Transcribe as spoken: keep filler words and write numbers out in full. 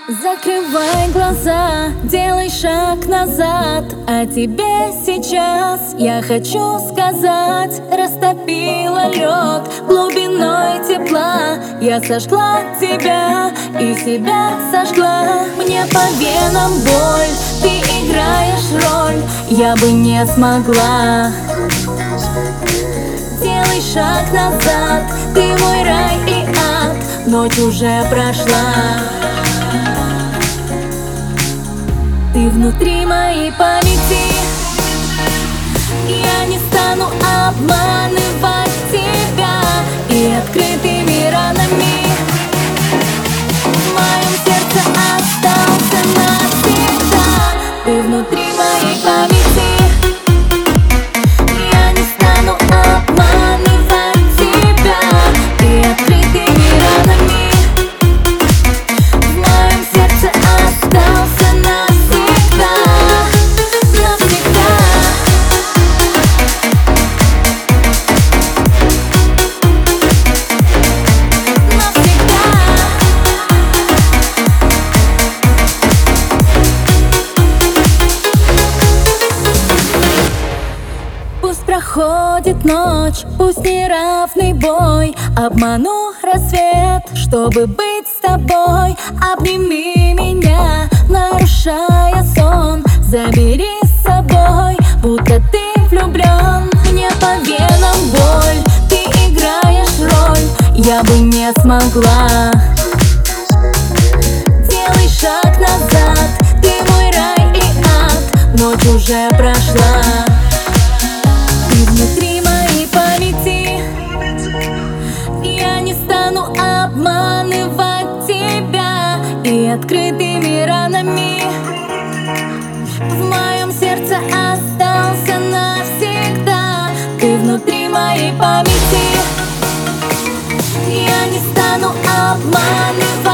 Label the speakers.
Speaker 1: Закрывай глаза, делай шаг назад. О тебе сейчас я хочу сказать. Растопила лед глубиной тепла. Я сожгла тебя и себя сожгла. Мне по венам боль, ты играешь роль. Я бы не смогла. Делай шаг назад, ты мой рай и ад. Ночь уже прошла. Ты внутри моей памяти. Я не стану обманывать тебя и открытыми ранами в моем сердце остался навсегда. Ты внутри моей памяти. Я не стану обманывать тебя и открытыми ранами в моем сердце остался навсегда. Проходит ночь, пусть неравный бой. Обману рассвет, чтобы быть с тобой. Обними меня, нарушая сон. Забери с собой, будто ты влюблен. Мне по венам боль, ты играешь роль. Я бы не смогла. Делай шаг назад, ты мой рай и ад. Ночь уже прошла. Внутри моей памяти. Я не стану обманывать тебя и открытыми ранами в моем сердце остался навсегда. Ты внутри моей памяти. Я не стану обманывать